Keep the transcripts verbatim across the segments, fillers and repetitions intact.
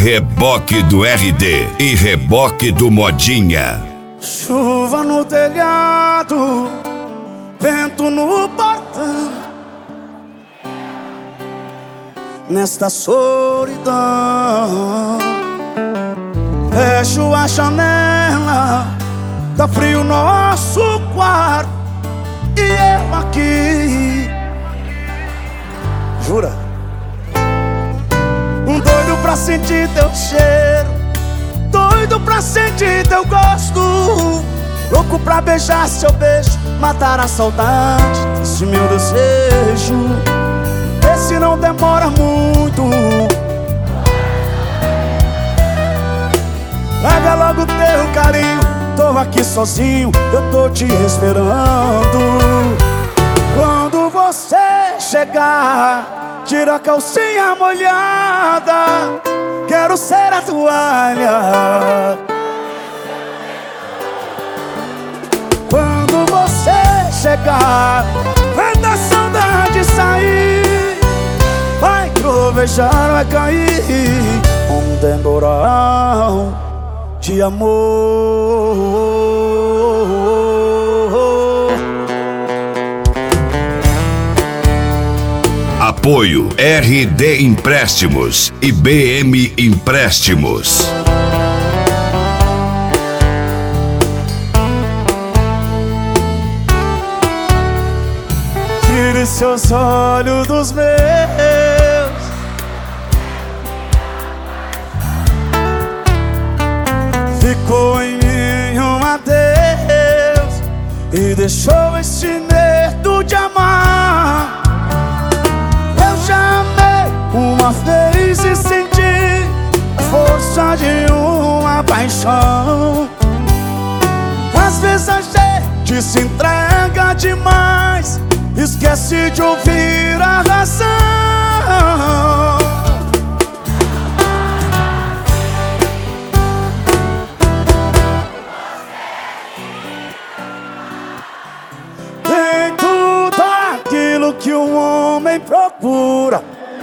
Reboque do R D e Reboque do Modinha. Chuva no telhado, vento no portão, nesta solidão. Fecho a janela, tá frio nosso quarto, e eu aqui. Jura? Um doido pra sentir teu cheiro, doido pra sentir teu gosto, louco pra beijar seu beijo, matar a saudade, esse meu desejo. Vê se não demora muito, traga logo teu carinho. Tô aqui sozinho, eu tô te esperando. Quando você chegar, tira a calcinha molhada, quero ser a toalha. Quando você chegar, vai dar saudade sair, vai trovejar, vai cair um temporal de amor. Apoio R D Empréstimos e B M Empréstimos. Tire seus olhos dos meus, ficou em mim um adeus e deixou este medo de amar. Eu já amei uma vez e senti a força de uma paixão. Às vezes a gente se entrega demais, esquece de ouvir a razão. Tem tudo aquilo que um homem procura.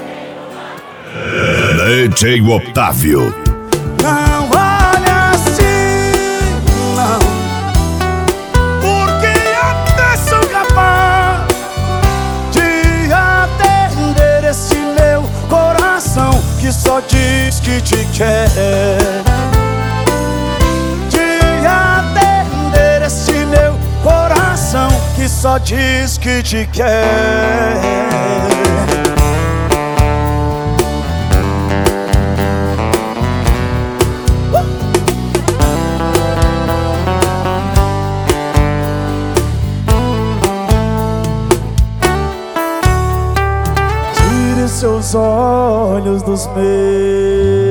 D J Otávio. Não olha assim, não, porque até sou capaz de atender esse meu coração que só diz que te quer. De atender esse meu coração que só diz que te quer. Seus olhos dos meus.